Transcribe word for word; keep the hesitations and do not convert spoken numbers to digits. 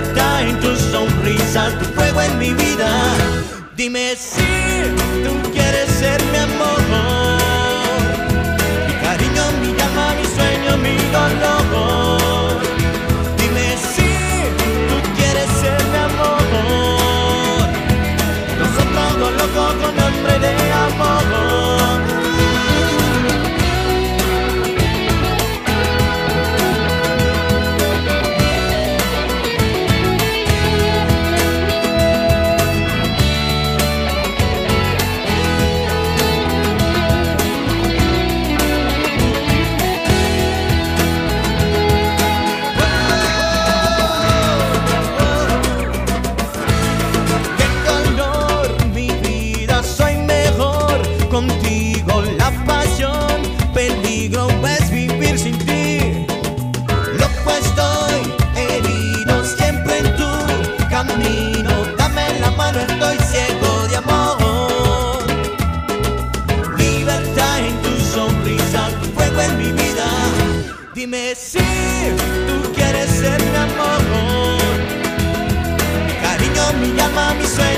libertad en tu sonrisa, tu fuego en mi vida. Dime si tú quieres ser mi amor, mi cariño, mi alma, mi sueño, mi dolor. Dime si tú quieres ser mi amor, nosotros dos locos con hambre de amor. Contigo la pasión, peligro es vivir sin ti. Loco estoy, herido siempre en tu camino. Dame la mano, estoy ciego de amor. Libertad en tu sonrisa, tu fuego en mi vida. Dime si tú quieres ser mi amor, mi cariño, mi alma, mi sueño.